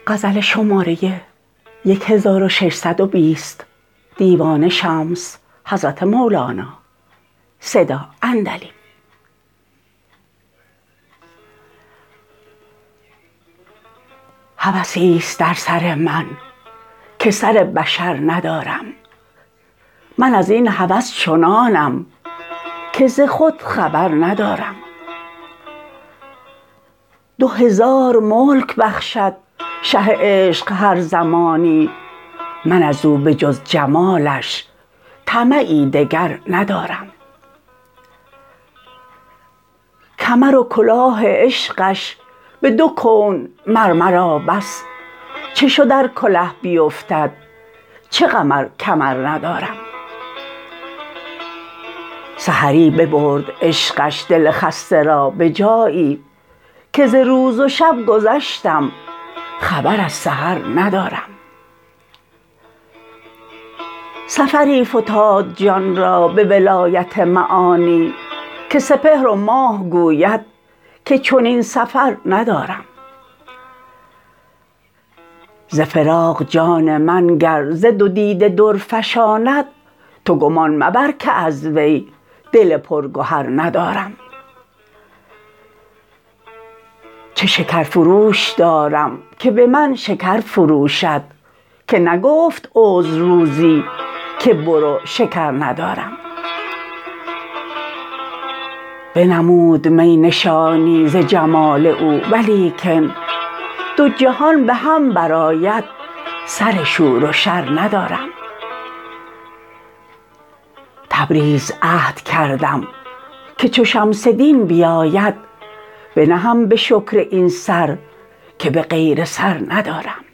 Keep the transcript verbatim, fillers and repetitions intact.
غزل شماره هزار و ششصد و بیست دیوان شمس حضرت مولانا صدا عندلیب. هوسی است در سر من که سر بشر ندارم. من از این هوس چنانم که ز خود خبر ندارم. دو هزار ملک بخشد شه عشق هر زمانی، من از او به جز جمالش طمعی دگر ندارم. کمر و کلاه عشقش به دو کون مر مرا بس، چه شد ار کله بیفتد چه غم ار کمر ندارم. سحری ببرد عشقش دل خسته را به جایی که ز روز و شب گذشتم خبر از سحر ندارم. سفری فتاد جان را به ولایت معانی که سپهر و ماه گوید که چنین سفر ندارم. ز فراق جان من گر ز دو دیده در فشاند، تو گمان مبر که از وی دل پرگهر ندارم. چه شکرفروش دارم که به من شکر فروشد، که نگفت عذر روزی که برو شکر ندارم. بنمود می نشانی ز جمال او ولیکن دو جهان به هم برآید سر شور و شر ندارم. تبریز عهد کردم که چو شمس دین بیاید، بنهم به شکر این سر که به غیر سر ندارم.